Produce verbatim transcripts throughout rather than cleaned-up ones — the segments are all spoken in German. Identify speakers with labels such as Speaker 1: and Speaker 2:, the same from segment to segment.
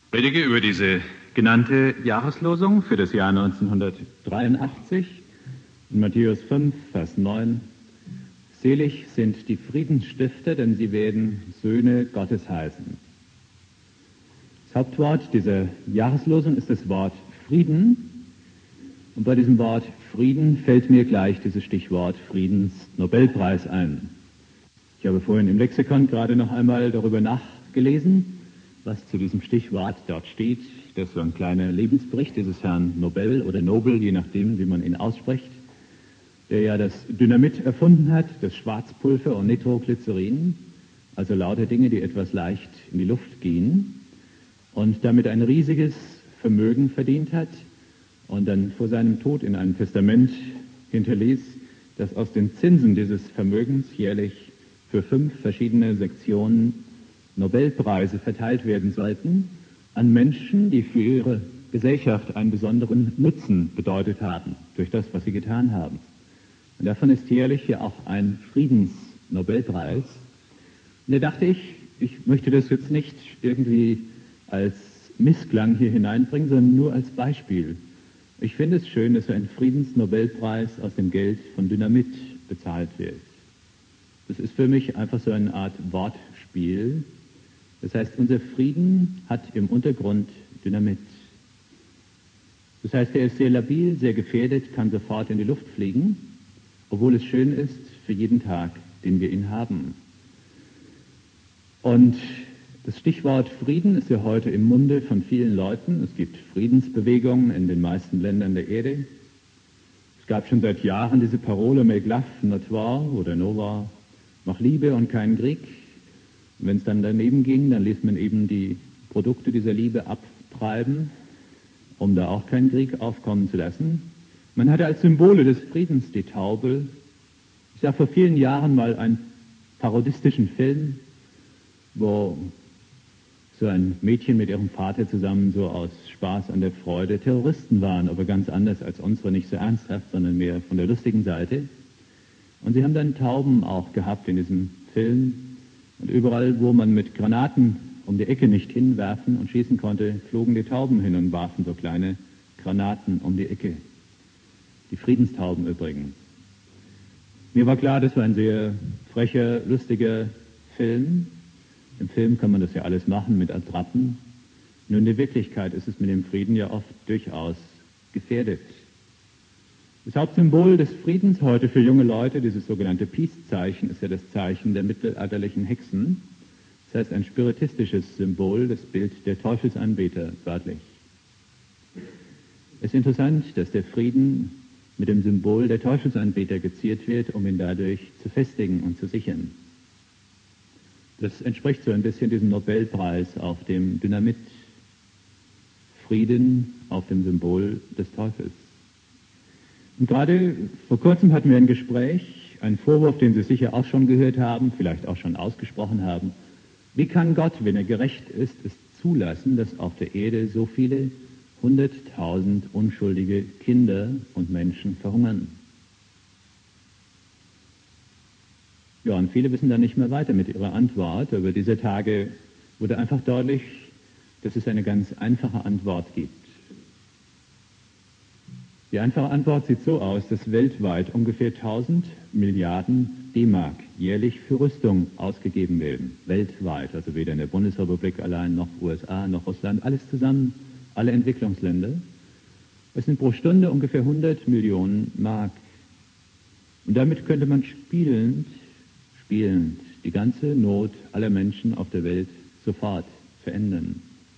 Speaker 1: Predige über diese genannte Jahreslosung für das Jahr neunzehnhundertdreiundachtzig in Matthäus fünf, Vers neun. Selig sind die Friedensstifter, denn sie werden Söhne Gottes heißen. Das Hauptwort dieser Jahreslosung ist das Wort Frieden. Und bei diesem Wort Frieden fällt mir gleich dieses Stichwort Friedensnobelpreis ein. Ich habe vorhin im Lexikon gerade noch einmal darüber nachgelesen, was zu diesem Stichwort dort steht. Das ist so ein kleiner Lebensbericht dieses Herrn Nobel oder Nobel, je nachdem, wie man ihn ausspricht, der ja das Dynamit erfunden hat, das Schwarzpulver und Nitroglycerin, also lauter Dinge, die etwas leicht in die Luft gehen, und damit ein riesiges Vermögen verdient hat und dann vor seinem Tod in einem Testament hinterließ, dass aus den Zinsen dieses Vermögens jährlich für fünf verschiedene Sektionen Nobelpreise verteilt werden sollten an Menschen, die für ihre Gesellschaft einen besonderen Nutzen bedeutet haben, durch das, was sie getan haben. Und davon ist jährlich hier auch ein Friedensnobelpreis. Und da dachte ich, ich möchte das jetzt nicht irgendwie als Missklang hier hineinbringen, sondern nur als Beispiel. Ich finde es schön, dass so ein Friedensnobelpreis aus dem Geld von Dynamit bezahlt wird. Das ist für mich einfach so eine Art Wortspiel. Das heißt, unser Frieden hat im Untergrund Dynamit. Das heißt, er ist sehr labil, sehr gefährdet, kann sofort in die Luft fliegen, obwohl es schön ist für jeden Tag, den wir ihn haben. Und das Stichwort Frieden ist ja heute im Munde von vielen Leuten. Es gibt Friedensbewegungen in den meisten Ländern der Erde. Es gab schon seit Jahren diese Parole "Make love, not war" oder "No war", mach Liebe und keinen Krieg. Und wenn es dann daneben ging, dann ließ man eben die Produkte dieser Liebe abtreiben, um da auch keinen Krieg aufkommen zu lassen. Man hatte als Symbole des Friedens die Taube. Ich sah vor vielen Jahren mal einen parodistischen Film, wo so ein Mädchen mit ihrem Vater zusammen so aus Spaß an der Freude Terroristen waren, aber ganz anders als unsere, nicht so ernsthaft, sondern mehr von der lustigen Seite. Und sie haben dann Tauben auch gehabt in diesem Film. Und überall, wo man mit Granaten um die Ecke nicht hinwerfen und schießen konnte, flogen die Tauben hin und warfen so kleine Granaten um die Ecke. Die Friedenstauben übrigens. Mir war klar, das war ein sehr frecher, lustiger Film. Im Film kann man das ja alles machen mit Attrappen. Nur in der Wirklichkeit ist es mit dem Frieden ja oft durchaus gefährdet. Das Hauptsymbol des Friedens heute für junge Leute, dieses sogenannte Peace-Zeichen, ist ja das Zeichen der mittelalterlichen Hexen. Das heißt ein spiritistisches Symbol, das Bild der Teufelsanbeter, wörtlich. Es ist interessant, dass der Frieden mit dem Symbol der Teufelsanbeter geziert wird, um ihn dadurch zu festigen und zu sichern. Das entspricht so ein bisschen diesem Nobelpreis auf dem Dynamit. Frieden auf dem Symbol des Teufels. Und gerade vor kurzem hatten wir ein Gespräch, einen Vorwurf, den Sie sicher auch schon gehört haben, vielleicht auch schon ausgesprochen haben. Wie kann Gott, wenn er gerecht ist, es zulassen, dass auf der Erde so viele hunderttausend unschuldige Kinder und Menschen verhungern? Ja, und viele wissen dann nicht mehr weiter mit ihrer Antwort. Aber dieser Tage wurde einfach deutlich, dass es eine ganz einfache Antwort gibt. Die einfache Antwort sieht so aus, dass weltweit ungefähr tausend Milliarden D-Mark jährlich für Rüstung ausgegeben werden. Weltweit, also weder in der Bundesrepublik allein, noch U S A, noch Russland, alles zusammen, alle Entwicklungsländer. Es sind pro Stunde ungefähr hundert Millionen Mark. Und damit könnte man spielend, spielend die ganze Not aller Menschen auf der Welt sofort verändern.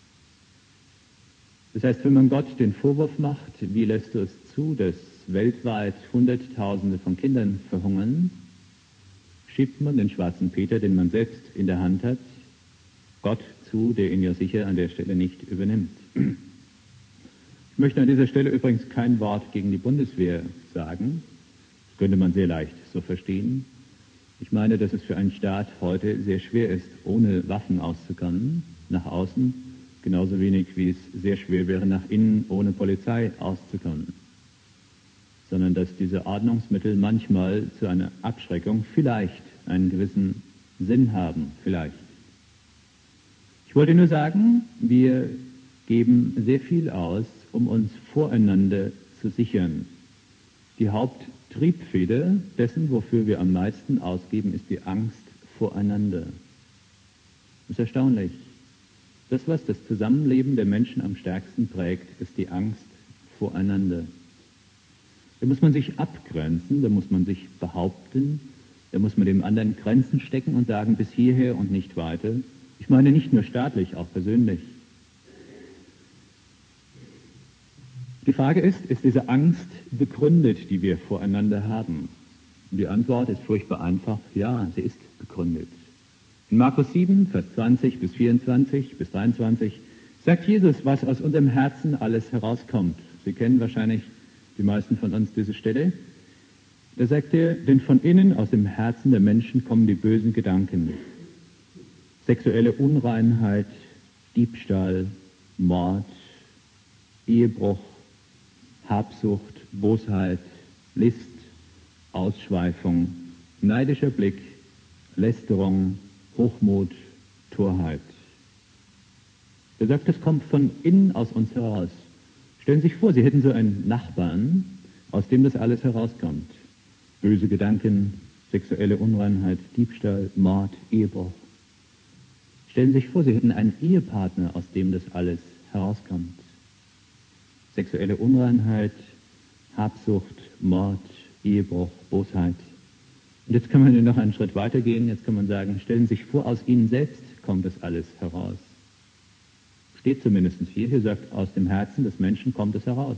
Speaker 1: Das heißt, wenn man Gott den Vorwurf macht, wie lässt du es zu, dass weltweit Hunderttausende von Kindern verhungern, schiebt man den schwarzen Peter, den man selbst in der Hand hat, Gott zu, der ihn ja sicher an der Stelle nicht übernimmt. Ich möchte an dieser Stelle übrigens kein Wort gegen die Bundeswehr sagen. Das könnte man sehr leicht so verstehen. Ich meine, dass es für einen Staat heute sehr schwer ist, ohne Waffen auszukommen, nach außen, genauso wenig wie es sehr schwer wäre, nach innen ohne Polizei auszukommen. Sondern dass diese Ordnungsmittel manchmal zu einer Abschreckung vielleicht einen gewissen Sinn haben, vielleicht. Ich wollte nur sagen, wir geben sehr viel aus, um uns voreinander zu sichern. Die Haupttriebfeder dessen, wofür wir am meisten ausgeben, ist die Angst voreinander. Das ist erstaunlich. Das, was das Zusammenleben der Menschen am stärksten prägt, ist die Angst voreinander. Da muss man sich abgrenzen, da muss man sich behaupten, da muss man dem anderen Grenzen stecken und sagen, bis hierher und nicht weiter. Ich meine nicht nur staatlich, auch persönlich. Die Frage ist, ist diese Angst begründet, die wir voreinander haben? Und die Antwort ist furchtbar einfach, ja, sie ist begründet. In Markus sieben, Vers zwanzig bis vierundzwanzig bis dreiundzwanzig sagt Jesus, was aus unserem Herzen alles herauskommt. Sie kennen wahrscheinlich die meisten von uns diese Stelle. Da sagt er, denn von innen aus dem Herzen der Menschen kommen die bösen Gedanken. Sexuelle Unreinheit, Diebstahl, Mord, Ehebruch, Habsucht, Bosheit, List, Ausschweifung, neidischer Blick, Lästerung, Hochmut, Torheit. Er sagt, das kommt von innen aus uns heraus. Stellen Sie sich vor, Sie hätten so einen Nachbarn, aus dem das alles herauskommt. Böse Gedanken, sexuelle Unreinheit, Diebstahl, Mord, Ehebruch. Stellen Sie sich vor, Sie hätten einen Ehepartner, aus dem das alles herauskommt. Sexuelle Unreinheit, Habsucht, Mord, Ehebruch, Bosheit. Und jetzt kann man noch einen Schritt weitergehen, jetzt kann man sagen, stellen Sie sich vor, aus Ihnen selbst kommt das alles heraus. Steht zumindest hier, hier sagt, aus dem Herzen des Menschen kommt es heraus.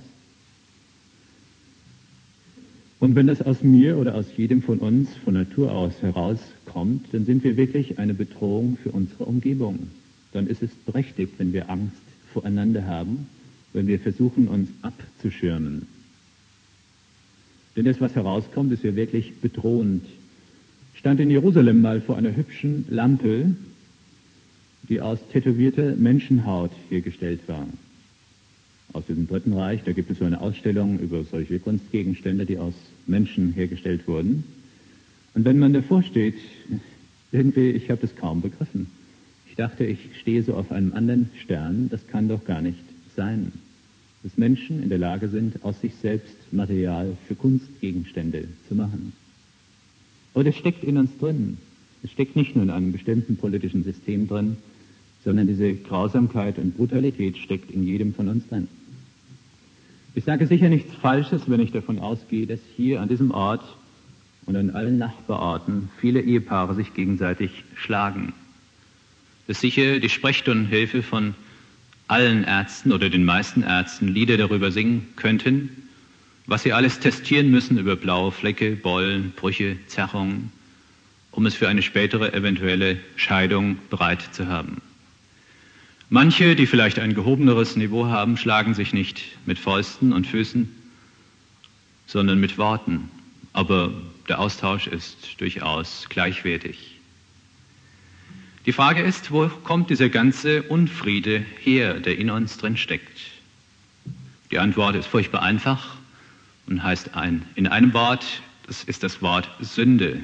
Speaker 1: Und wenn das aus mir oder aus jedem von uns von Natur aus herauskommt, dann sind wir wirklich eine Bedrohung für unsere Umgebung. Dann ist es berechtigt, wenn wir Angst voreinander haben, wenn wir versuchen, uns abzuschirmen. Denn das, was herauskommt, ist ja wirklich bedrohend. Ich stand in Jerusalem mal vor einer hübschen Lampe, die aus tätowierter Menschenhaut hergestellt war. Aus dem Dritten Reich, da gibt es so eine Ausstellung über solche Kunstgegenstände, die aus Menschen hergestellt wurden. Und wenn man davor steht, irgendwie, ich habe das kaum begriffen. Ich dachte, ich stehe so auf einem anderen Stern, das kann doch gar nicht sein. Dass Menschen in der Lage sind, aus sich selbst Material für Kunstgegenstände zu machen. Aber das steckt in uns drin. Es steckt nicht nur in einem bestimmten politischen System drin, sondern diese Grausamkeit und Brutalität steckt in jedem von uns drin. Ich sage sicher nichts Falsches, wenn ich davon ausgehe, dass hier an diesem Ort und an allen Nachbarorten viele Ehepaare sich gegenseitig schlagen. Dass sicher die Sprechstundenhilfe von allen Ärzten oder den meisten Ärzten Lieder darüber singen könnten, was sie alles testieren müssen über blaue Flecke, Bollen, Brüche, Zerrungen, um es für eine spätere eventuelle Scheidung bereit zu haben. Manche, die vielleicht ein gehobeneres Niveau haben, schlagen sich nicht mit Fäusten und Füßen, sondern mit Worten. Aber der Austausch ist durchaus gleichwertig. Die Frage ist, wo kommt dieser ganze Unfriede her, der in uns drin steckt? Die Antwort ist furchtbar einfach und heißt ein, in einem Wort, das ist das Wort Sünde.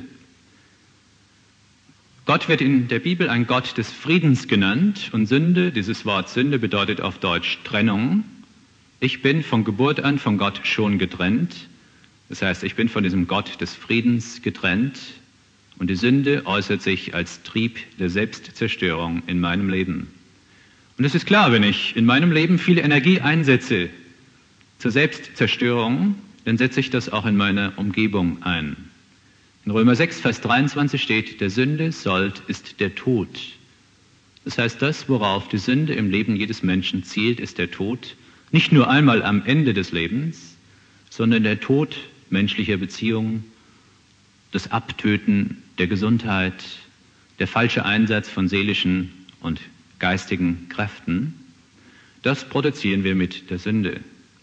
Speaker 1: Gott wird in der Bibel ein Gott des Friedens genannt und Sünde, dieses Wort Sünde bedeutet auf Deutsch Trennung. Ich bin von Geburt an von Gott schon getrennt. Das heißt, ich bin von diesem Gott des Friedens getrennt und die Sünde äußert sich als Trieb der Selbstzerstörung in meinem Leben. Und es ist klar, wenn ich in meinem Leben viel Energie einsetze zur Selbstzerstörung, dann setze ich das auch in meiner Umgebung ein. In Römer sechs, Vers dreiundzwanzig steht, der Sünde Sold ist der Tod. Das heißt, das, worauf die Sünde im Leben jedes Menschen zielt, ist der Tod. Nicht nur einmal am Ende des Lebens, sondern der Tod menschlicher Beziehungen, das Abtöten der Gesundheit, der falsche Einsatz von seelischen und geistigen Kräften. Das produzieren wir mit der Sünde.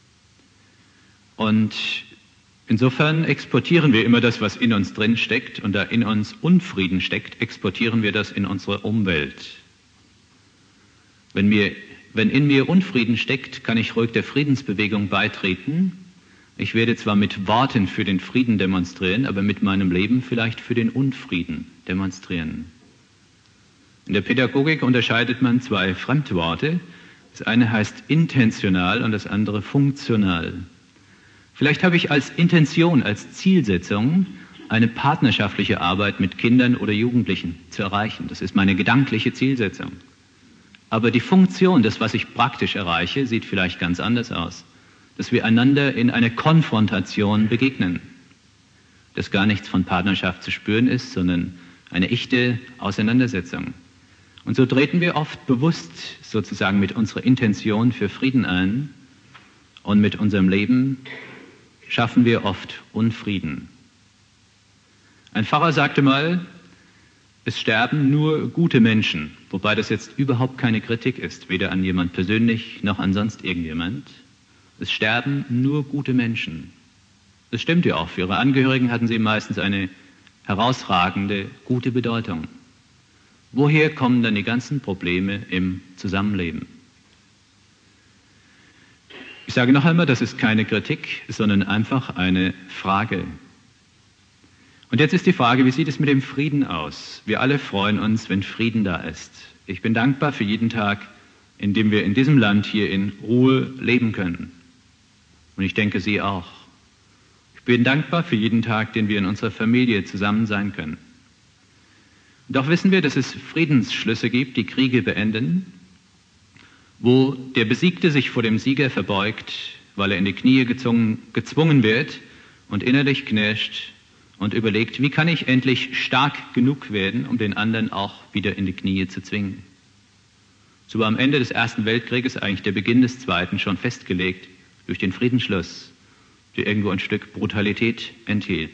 Speaker 1: Und insofern exportieren wir immer das, was in uns drin steckt, und da in uns Unfrieden steckt, exportieren wir das in unsere Umwelt. Wenn, mir, wenn in mir Unfrieden steckt, kann ich ruhig der Friedensbewegung beitreten. Ich werde zwar mit Worten für den Frieden demonstrieren, aber mit meinem Leben vielleicht für den Unfrieden demonstrieren. In der Pädagogik unterscheidet man zwei Fremdworte. Das eine heißt intentional und das andere funktional. Vielleicht habe ich als Intention, als Zielsetzung, eine partnerschaftliche Arbeit mit Kindern oder Jugendlichen zu erreichen. Das ist meine gedankliche Zielsetzung. Aber die Funktion, das, was ich praktisch erreiche, sieht vielleicht ganz anders aus. Dass wir einander in einer Konfrontation begegnen. Dass gar nichts von Partnerschaft zu spüren ist, sondern eine echte Auseinandersetzung. Und so treten wir oft bewusst sozusagen mit unserer Intention für Frieden ein und mit unserem Leben schaffen wir oft Unfrieden. Ein Pfarrer sagte mal, es sterben nur gute Menschen, wobei das jetzt überhaupt keine Kritik ist, weder an jemand persönlich noch an sonst irgendjemand. Es sterben nur gute Menschen. Das stimmt ja auch. Für ihre Angehörigen hatten sie meistens eine herausragende, gute Bedeutung. Woher kommen dann die ganzen Probleme im Zusammenleben? Ich sage noch einmal, das ist keine Kritik, sondern einfach eine Frage. Und jetzt ist die Frage, wie sieht es mit dem Frieden aus? Wir alle freuen uns, wenn Frieden da ist. Ich bin dankbar für jeden Tag, in dem wir in diesem Land hier in Ruhe leben können. Und ich denke, Sie auch. Ich bin dankbar für jeden Tag, den wir in unserer Familie zusammen sein können. Doch wissen wir, dass es Friedensschlüsse gibt, die Kriege beenden, wo der Besiegte sich vor dem Sieger verbeugt, weil er in die Knie gezwungen, gezwungen wird und innerlich knirscht und überlegt, wie kann ich endlich stark genug werden, um den anderen auch wieder in die Knie zu zwingen. So war am Ende des Ersten Weltkrieges eigentlich der Beginn des Zweiten schon festgelegt durch den Friedensschluss, der irgendwo ein Stück Brutalität enthielt.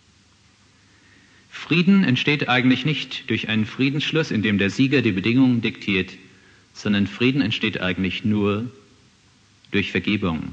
Speaker 1: Frieden entsteht eigentlich nicht durch einen Friedensschluss, in dem der Sieger die Bedingungen diktiert, sondern Frieden entsteht eigentlich nur durch Vergebung.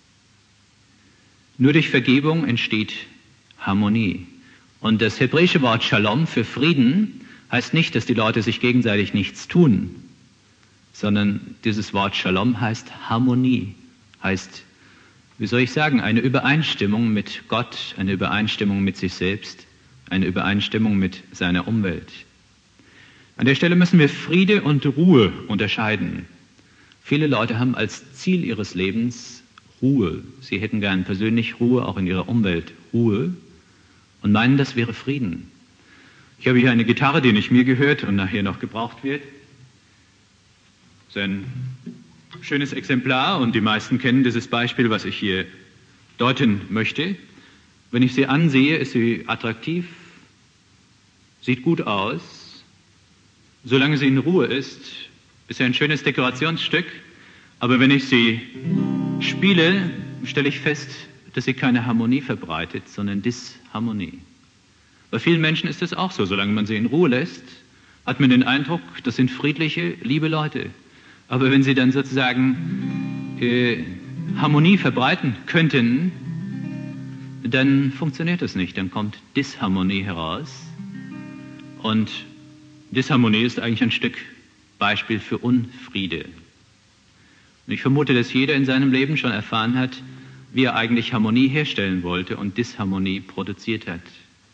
Speaker 1: Nur durch Vergebung entsteht Harmonie. Und das hebräische Wort Shalom für Frieden heißt nicht, dass die Leute sich gegenseitig nichts tun, sondern dieses Wort Shalom heißt Harmonie, heißt, wie soll ich sagen, eine Übereinstimmung mit Gott, eine Übereinstimmung mit sich selbst, eine Übereinstimmung mit seiner Umwelt. An der Stelle müssen wir Friede und Ruhe unterscheiden. Viele Leute haben als Ziel ihres Lebens Ruhe. Sie hätten gern persönlich Ruhe, auch in ihrer Umwelt Ruhe und meinen, das wäre Frieden. Ich habe hier eine Gitarre, die nicht mir gehört und nachher noch gebraucht wird. Das ist ein schönes Exemplar und die meisten kennen dieses Beispiel, was ich hier deuten möchte. Wenn ich sie ansehe, ist sie attraktiv, sieht gut aus. Solange sie in Ruhe ist, ist sie ein schönes Dekorationsstück. Aber wenn ich sie spiele, stelle ich fest, dass sie keine Harmonie verbreitet, sondern Disharmonie. Bei vielen Menschen ist es auch so. Solange man sie in Ruhe lässt, hat man den Eindruck, das sind friedliche, liebe Leute. Aber wenn sie dann sozusagen äh, Harmonie verbreiten könnten, dann funktioniert das nicht. Dann kommt Disharmonie heraus. Und Disharmonie ist eigentlich ein Stück Beispiel für Unfriede. Und ich vermute, dass jeder in seinem Leben schon erfahren hat, wie er eigentlich Harmonie herstellen wollte und Disharmonie produziert hat.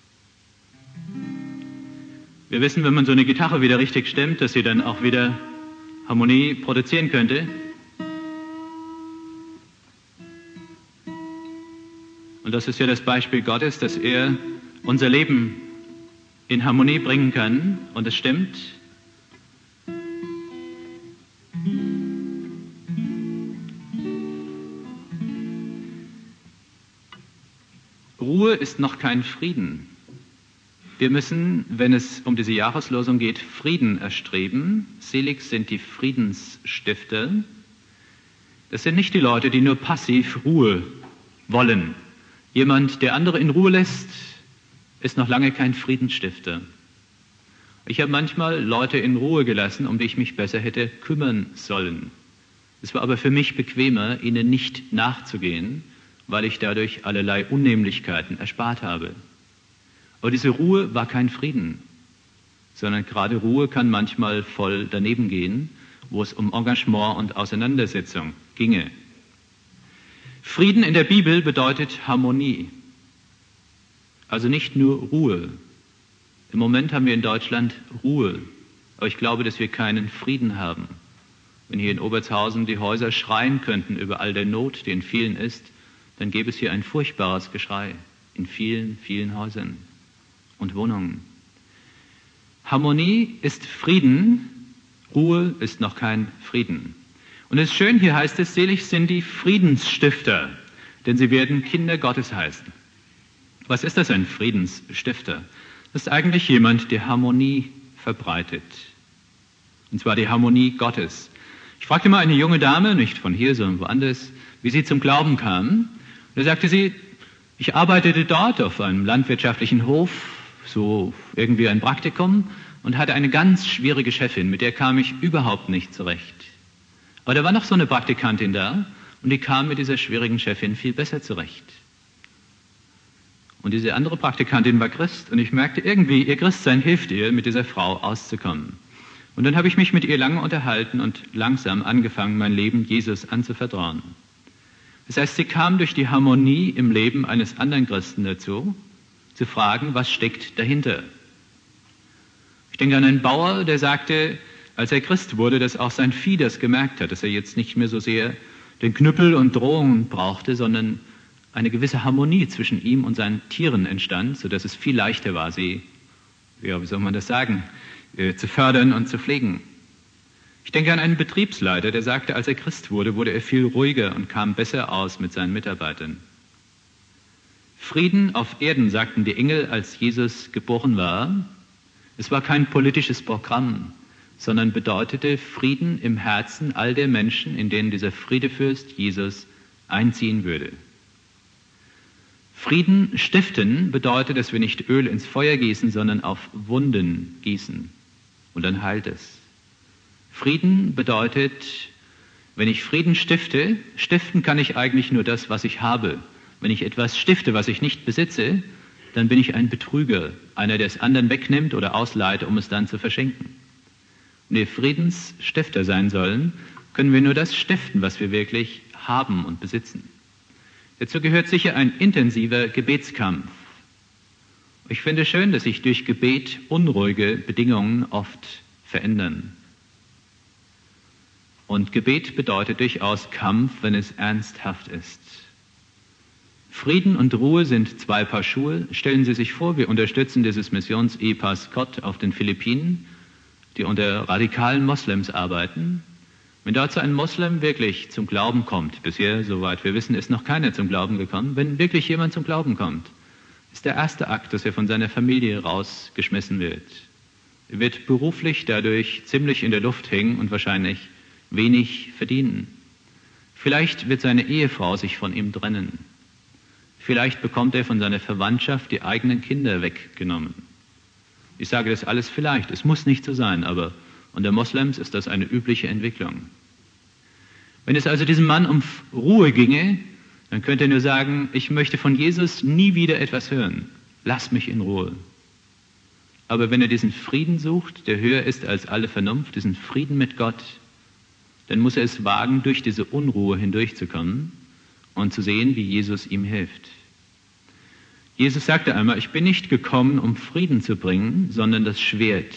Speaker 1: Wir wissen, wenn man so eine Gitarre wieder richtig stimmt, dass sie dann auch wieder Harmonie produzieren könnte. Und das ist ja das Beispiel Gottes, dass er unser Leben in Harmonie bringen kann. Und es stimmt. Ruhe ist noch kein Frieden. Wir müssen, wenn es um diese Jahreslosung geht, Frieden erstreben. Selig sind die Friedensstifter. Das sind nicht die Leute, die nur passiv Ruhe wollen. Jemand, der andere in Ruhe lässt, ist noch lange kein Friedensstifter. Ich habe manchmal Leute in Ruhe gelassen, um die ich mich besser hätte kümmern sollen. Es war aber für mich bequemer, ihnen nicht nachzugehen, weil ich dadurch allerlei Unnehmlichkeiten erspart habe. Aber diese Ruhe war kein Frieden, sondern gerade Ruhe kann manchmal voll daneben gehen, wo es um Engagement und Auseinandersetzung ginge. Frieden in der Bibel bedeutet Harmonie, also nicht nur Ruhe. Im Moment haben wir in Deutschland Ruhe, aber ich glaube, dass wir keinen Frieden haben. Wenn hier in Obertshausen die Häuser schreien könnten über all der Not, die in vielen ist, dann gäbe es hier ein furchtbares Geschrei in vielen, vielen Häusern und Wohnungen. Harmonie ist Frieden, Ruhe ist noch kein Frieden. Und es ist schön, hier heißt es, selig sind die Friedensstifter, denn sie werden Kinder Gottes heißen. Was ist das, ein Friedensstifter? Das ist eigentlich jemand, der Harmonie verbreitet. Und zwar die Harmonie Gottes. Ich fragte mal eine junge Dame, nicht von hier, sondern woanders, wie sie zum Glauben kam. Und da sagte sie, ich arbeitete dort auf einem landwirtschaftlichen Hof, so irgendwie ein Praktikum, und hatte eine ganz schwierige Chefin, mit der kam ich überhaupt nicht zurecht. Aber da war noch so eine Praktikantin da, und die kam mit dieser schwierigen Chefin viel besser zurecht. Und diese andere Praktikantin war Christ, und ich merkte irgendwie, ihr Christsein hilft ihr, mit dieser Frau auszukommen. Und dann habe ich mich mit ihr lange unterhalten und langsam angefangen, mein Leben Jesus anzuvertrauen. Das heißt, sie kam durch die Harmonie im Leben eines anderen Christen dazu, zu fragen, was steckt dahinter. Ich denke an einen Bauer, der sagte, als er Christ wurde, dass auch sein Vieh das gemerkt hat, dass er jetzt nicht mehr so sehr den Knüppel und Drohungen brauchte, sondern eine gewisse Harmonie zwischen ihm und seinen Tieren entstand, sodass es viel leichter war, sie, ja, wie soll man das sagen, äh, zu fördern und zu pflegen. Ich denke an einen Betriebsleiter, der sagte, als er Christ wurde, wurde er viel ruhiger und kam besser aus mit seinen Mitarbeitern. Frieden auf Erden, sagten die Engel, als Jesus geboren war. Es war kein politisches Programm, sondern bedeutete Frieden im Herzen all der Menschen, in denen dieser Friedefürst Jesus einziehen würde. Frieden stiften bedeutet, dass wir nicht Öl ins Feuer gießen, sondern auf Wunden gießen. Und dann heilt es. Frieden bedeutet, wenn ich Frieden stifte, stiften kann ich eigentlich nur das, was ich habe. Wenn ich etwas stifte, was ich nicht besitze, dann bin ich ein Betrüger, einer, der es anderen wegnimmt oder ausleiht, um es dann zu verschenken. Wenn wir Friedensstifter sein sollen, können wir nur das stiften, was wir wirklich haben und besitzen. Dazu gehört sicher ein intensiver Gebetskampf. Ich finde es schön, dass sich durch Gebet unruhige Bedingungen oft verändern. Und Gebet bedeutet durchaus Kampf, wenn es ernsthaft ist. Frieden und Ruhe sind zwei Paar Schuhe. Stellen Sie sich vor, wir unterstützen dieses Missions-Ehepaar Scott auf den Philippinen, die unter radikalen Moslems arbeiten. Wenn dort so ein Moslem wirklich zum Glauben kommt, bisher, soweit wir wissen, ist noch keiner zum Glauben gekommen, wenn wirklich jemand zum Glauben kommt, ist der erste Akt, dass er von seiner Familie rausgeschmissen wird. Er wird beruflich dadurch ziemlich in der Luft hängen und wahrscheinlich wenig verdienen. Vielleicht wird seine Ehefrau sich von ihm trennen. Vielleicht bekommt er von seiner Verwandtschaft die eigenen Kinder weggenommen. Ich sage das alles vielleicht, es muss nicht so sein, aber unter Moslems ist das eine übliche Entwicklung. Wenn es also diesem Mann um Ruhe ginge, dann könnte er nur sagen, ich möchte von Jesus nie wieder etwas hören. Lass mich in Ruhe. Aber wenn er diesen Frieden sucht, der höher ist als alle Vernunft, diesen Frieden mit Gott, dann muss er es wagen, durch diese Unruhe hindurchzukommen und zu sehen, wie Jesus ihm hilft. Jesus sagte einmal, ich bin nicht gekommen, um Frieden zu bringen, sondern das Schwert.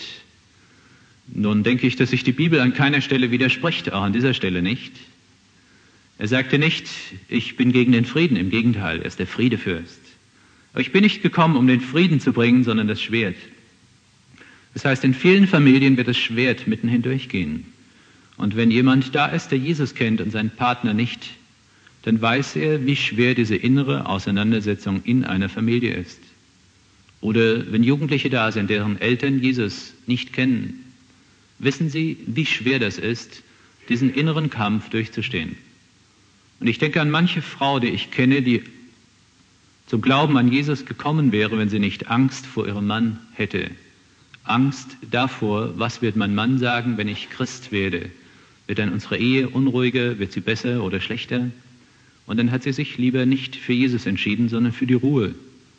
Speaker 1: Nun denke ich, dass sich die Bibel an keiner Stelle widerspricht, auch an dieser Stelle nicht. Er sagte nicht, ich bin gegen den Frieden, im Gegenteil, er ist der Friedefürst. Aber ich bin nicht gekommen, um den Frieden zu bringen, sondern das Schwert. Das heißt, in vielen Familien wird das Schwert mitten hindurchgehen. Und wenn jemand da ist, der Jesus kennt und seinen Partner nicht, dann weiß er, wie schwer diese innere Auseinandersetzung in einer Familie ist. Oder wenn Jugendliche da sind, deren Eltern Jesus nicht kennen, wissen sie, wie schwer das ist, diesen inneren Kampf durchzustehen. Und ich denke an manche Frau, die ich kenne, die zum Glauben an Jesus gekommen wäre, wenn sie nicht Angst vor ihrem Mann hätte. Angst davor, was wird mein Mann sagen, wenn ich Christ werde? Wird dann unsere Ehe unruhiger, wird sie besser oder schlechter? Und dann hat sie sich lieber nicht für Jesus entschieden, sondern für die Ruhe,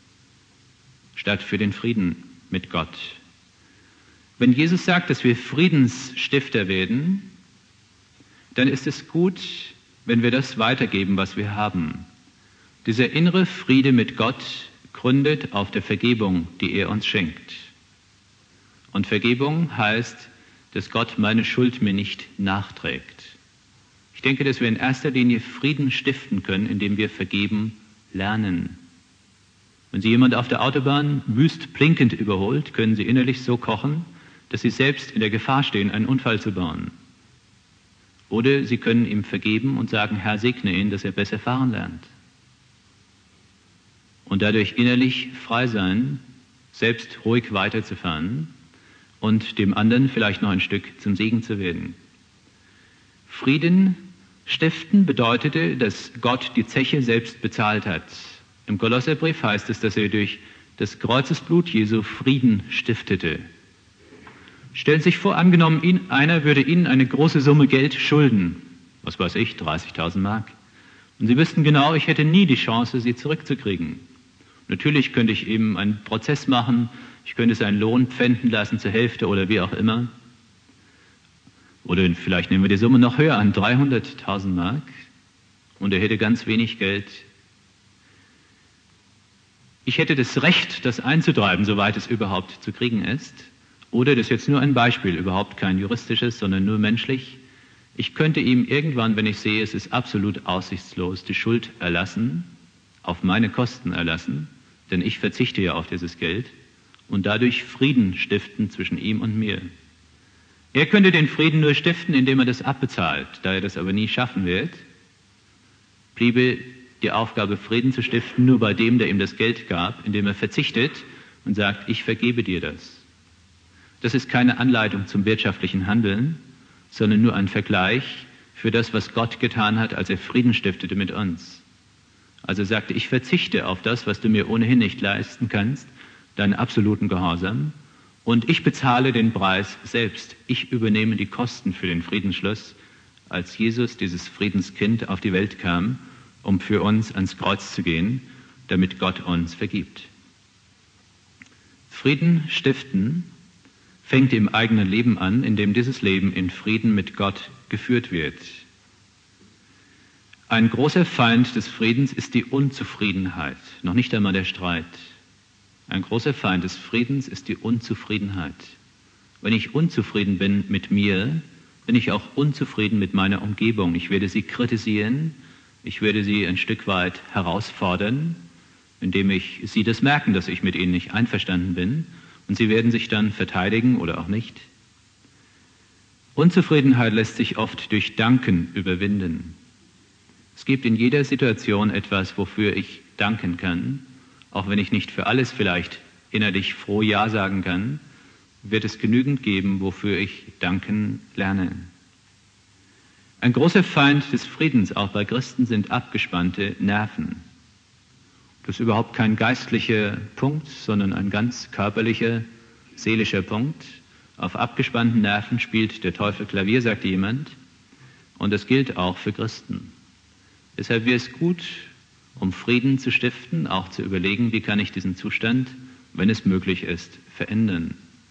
Speaker 1: statt für den Frieden mit Gott. Wenn Jesus sagt, dass wir Friedensstifter werden, dann ist es gut, wenn wir das weitergeben, was wir haben. Dieser innere Friede mit Gott gründet auf der Vergebung, die er uns schenkt. Und Vergebung heißt, dass Gott meine Schuld mir nicht nachträgt. Ich denke, dass wir in erster Linie Frieden stiften können, indem wir vergeben lernen. Wenn Sie jemand auf der Autobahn wüst blinkend überholt, können Sie innerlich so kochen, dass Sie selbst in der Gefahr stehen, einen Unfall zu bauen. Oder Sie können ihm vergeben und sagen, Herr, segne ihn, dass er besser fahren lernt. Und dadurch innerlich frei sein, selbst ruhig weiterzufahren und dem anderen vielleicht noch ein Stück zum Segen zu werden. Frieden stiften bedeutete, dass Gott die Zeche selbst bezahlt hat. Im Kolosserbrief heißt es, dass er durch das Kreuzesblut Jesu Frieden stiftete. Stellen Sie sich vor, angenommen, ihn, einer würde Ihnen eine große Summe Geld schulden, was weiß ich, dreißigtausend Mark. Und Sie wüssten genau, ich hätte nie die Chance, sie zurückzukriegen. Natürlich könnte ich eben einen Prozess machen, ich könnte seinen Lohn pfänden lassen zur Hälfte oder wie auch immer. Oder vielleicht nehmen wir die Summe noch höher an, dreihunderttausend Mark, und er hätte ganz wenig Geld. Ich hätte das Recht, das einzutreiben, soweit es überhaupt zu kriegen ist. Oder, das ist jetzt nur ein Beispiel, überhaupt kein juristisches, sondern nur menschlich. Ich könnte ihm irgendwann, wenn ich sehe, es ist absolut aussichtslos, die Schuld erlassen, auf meine Kosten erlassen, denn ich verzichte ja auf dieses Geld, und dadurch Frieden stiften zwischen ihm und mir. Er könnte den Frieden nur stiften, indem er das abbezahlt. Da er das aber nie schaffen wird, bliebe die Aufgabe, Frieden zu stiften, nur bei dem, der ihm das Geld gab, indem er verzichtet und sagt, ich vergebe dir das. Das ist keine Anleitung zum wirtschaftlichen Handeln, sondern nur ein Vergleich für das, was Gott getan hat, als er Frieden stiftete mit uns. Also er sagte, ich verzichte auf das, was du mir ohnehin nicht leisten kannst, deinen absoluten Gehorsam, und ich bezahle den Preis selbst. Ich übernehme die Kosten für den Friedensschluss, als Jesus, dieses Friedenskind, auf die Welt kam, um für uns ans Kreuz zu gehen, damit Gott uns vergibt. Frieden stiften fängt im eigenen Leben an, indem dieses Leben in Frieden mit Gott geführt wird. Ein großer Feind des Friedens ist die Unzufriedenheit, noch nicht einmal der Streit. Ein großer Feind des Friedens ist die Unzufriedenheit. Wenn ich unzufrieden bin mit mir, bin ich auch unzufrieden mit meiner Umgebung. Ich werde sie kritisieren, ich werde sie ein Stück weit herausfordern, indem ich sie das merken, dass ich mit ihnen nicht einverstanden bin, und sie werden sich dann verteidigen oder auch nicht. Unzufriedenheit lässt sich oft durch Danken überwinden. Es gibt in jeder Situation etwas, wofür ich danken kann. Auch wenn ich nicht für alles vielleicht innerlich froh Ja sagen kann, wird es genügend geben, wofür ich danken lerne. Ein großer Feind des Friedens, auch bei Christen, sind abgespannte Nerven. Das ist überhaupt kein geistlicher Punkt, sondern ein ganz körperlicher, seelischer Punkt. Auf abgespannten Nerven spielt der Teufel Klavier, sagte jemand. Und das gilt auch für Christen. Deshalb wäre es gut, um Frieden zu stiften, auch zu überlegen, wie kann ich diesen Zustand, wenn es möglich ist, verändern.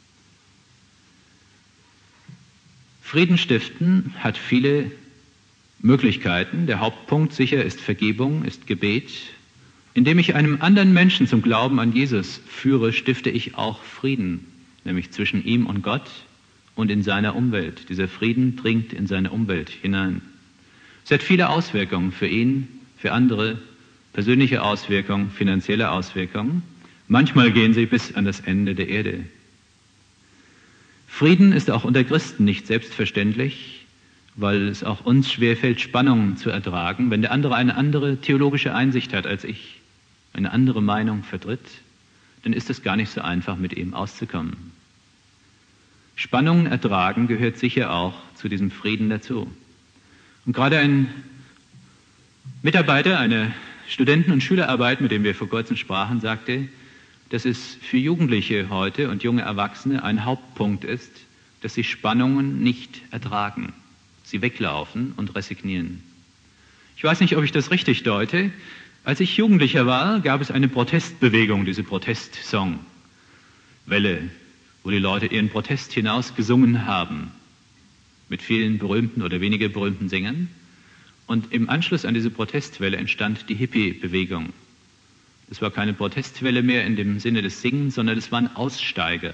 Speaker 1: Frieden stiften hat viele Möglichkeiten. Der Hauptpunkt sicher ist Vergebung, ist Gebet. Indem ich einem anderen Menschen zum Glauben an Jesus führe, stifte ich auch Frieden, nämlich zwischen ihm und Gott und in seiner Umwelt. Dieser Frieden dringt in seine Umwelt hinein. Es hat viele Auswirkungen für ihn, für andere, persönliche Auswirkungen, finanzielle Auswirkungen. Manchmal gehen sie bis an das Ende der Erde. Frieden ist auch unter Christen nicht selbstverständlich, weil es auch uns schwerfällt, Spannungen zu ertragen. Wenn der andere eine andere theologische Einsicht hat als ich, eine andere Meinung vertritt, dann ist es gar nicht so einfach, mit ihm auszukommen. Spannungen ertragen gehört sicher auch zu diesem Frieden dazu. Und gerade ein Mitarbeiter einer Studenten- und Schülerarbeit, mit dem wir vor kurzem sprachen, sagte, dass es für Jugendliche heute und junge Erwachsene ein Hauptpunkt ist, dass sie Spannungen nicht ertragen. Sie weglaufen und resignieren. Ich weiß nicht, ob ich das richtig deute. Als ich Jugendlicher war, gab es eine Protestbewegung, diese Protestsong-Welle, wo die Leute ihren Protest hinaus gesungen haben, mit vielen berühmten oder weniger berühmten Sängern. Und im Anschluss an diese Protestwelle entstand die Hippie-Bewegung. Es war keine Protestwelle mehr in dem Sinne des Singens, sondern es waren Aussteiger,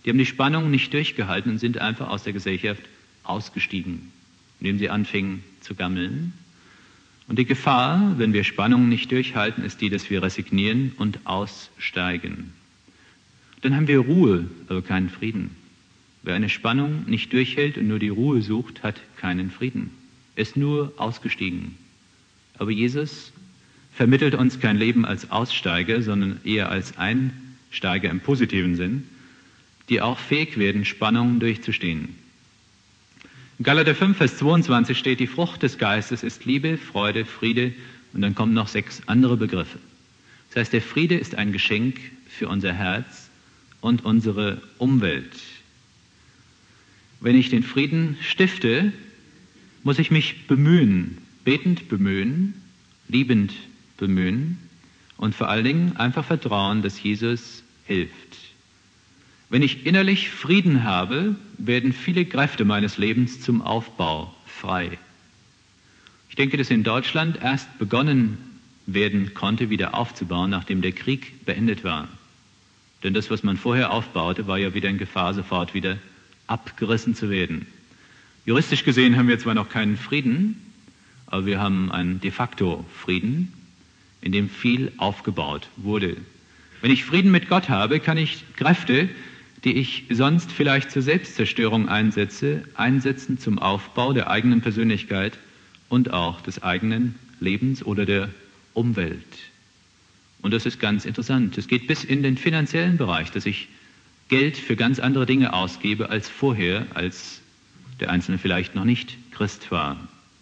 Speaker 1: Die haben die Spannung nicht durchgehalten und sind einfach aus der Gesellschaft ausgestiegen, indem sie anfingen zu gammeln. Und die Gefahr, wenn wir Spannungen nicht durchhalten, ist die, dass wir resignieren und aussteigen. Dann haben wir Ruhe, aber keinen Frieden. Wer eine Spannung nicht durchhält und nur die Ruhe sucht, hat keinen Frieden. Er ist nur ausgestiegen. Aber Jesus vermittelt uns kein Leben als Aussteiger, sondern eher als Einsteiger im positiven Sinn, die auch fähig werden, Spannungen durchzustehen. In Galater fünf, Vers zweiundzwanzig steht, die Frucht des Geistes ist Liebe, Freude, Friede und dann kommen noch sechs andere Begriffe. Das heißt, der Friede ist ein Geschenk für unser Herz und unsere Umwelt. Wenn ich den Frieden stifte, muss ich mich bemühen, betend bemühen, liebend bemühen und vor allen Dingen einfach vertrauen, dass Jesus hilft. Wenn ich innerlich Frieden habe, werden viele Kräfte meines Lebens zum Aufbau frei. Ich denke, dass in Deutschland erst begonnen werden konnte, wieder aufzubauen, nachdem der Krieg beendet war. Denn das, was man vorher aufbaute, war ja wieder in Gefahr, sofort wieder abgerissen zu werden. Juristisch gesehen haben wir zwar noch keinen Frieden, aber wir haben einen de facto Frieden, in dem viel aufgebaut wurde. Wenn ich Frieden mit Gott habe, kann ich Kräfte, die ich sonst vielleicht zur Selbstzerstörung einsetze, einsetzen zum Aufbau der eigenen Persönlichkeit und auch des eigenen Lebens oder der Umwelt. Und das ist ganz interessant. Es geht bis in den finanziellen Bereich, dass ich Geld für ganz andere Dinge ausgebe als vorher, als der Einzelne vielleicht noch nicht Christ war.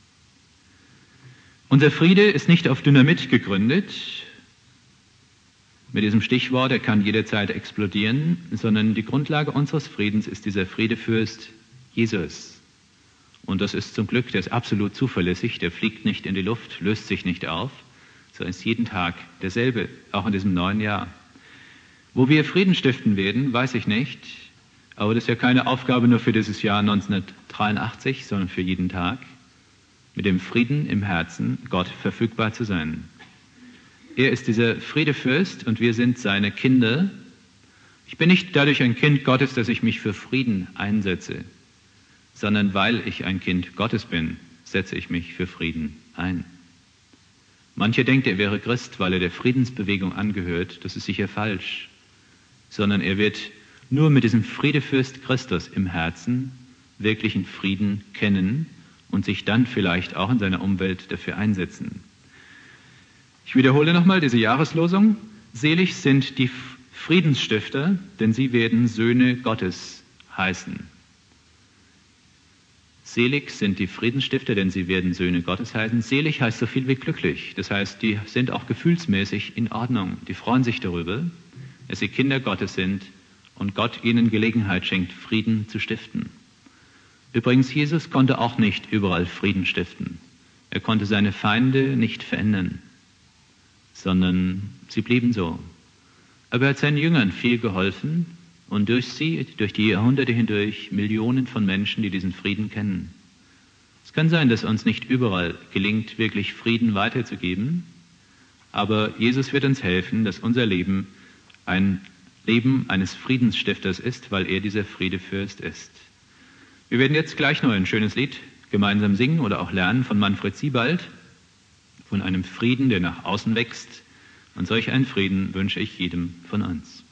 Speaker 1: Unser Friede ist nicht auf Dynamit gegründet, mit diesem Stichwort, er kann jederzeit explodieren, sondern die Grundlage unseres Friedens ist dieser Friedefürst Jesus. Und das ist zum Glück, der ist absolut zuverlässig, der fliegt nicht in die Luft, löst sich nicht auf, sondern ist jeden Tag derselbe, auch in diesem neuen Jahr. Wo wir Frieden stiften werden, weiß ich nicht, aber das ist ja keine Aufgabe nur für dieses Jahr neunzehnhundertdreiundachtzig, sondern für jeden Tag, mit dem Frieden im Herzen Gott verfügbar zu sein. Er ist dieser Friedefürst und wir sind seine Kinder. Ich bin nicht dadurch ein Kind Gottes, dass ich mich für Frieden einsetze, sondern weil ich ein Kind Gottes bin, setze ich mich für Frieden ein. Mancher denkt, er wäre Christ, weil er der Friedensbewegung angehört. Das ist sicher falsch. Sondern er wird nur mit diesem Friedefürst Christus im Herzen wirklichen Frieden kennen und sich dann vielleicht auch in seiner Umwelt dafür einsetzen. Ich wiederhole nochmal diese Jahreslosung. Selig sind die Friedensstifter, denn sie werden Söhne Gottes heißen. Selig sind die Friedensstifter, denn sie werden Söhne Gottes heißen. Selig heißt so viel wie glücklich. Das heißt, die sind auch gefühlsmäßig in Ordnung. Die freuen sich darüber, dass sie Kinder Gottes sind und Gott ihnen Gelegenheit schenkt, Frieden zu stiften. Übrigens, Jesus konnte auch nicht überall Frieden stiften. Er konnte seine Feinde nicht verändern, sondern sie blieben so. Aber er hat seinen Jüngern viel geholfen und durch sie, durch die Jahrhunderte hindurch, Millionen von Menschen, die diesen Frieden kennen. Es kann sein, dass uns nicht überall gelingt, wirklich Frieden weiterzugeben, aber Jesus wird uns helfen, dass unser Leben ein Leben eines Friedensstifters ist, weil er dieser Friedefürst ist. Wir werden jetzt gleich noch ein schönes Lied gemeinsam singen oder auch lernen von Manfred Siebald, von einem Frieden, der nach außen wächst. Und solch einen Frieden wünsche ich jedem von uns.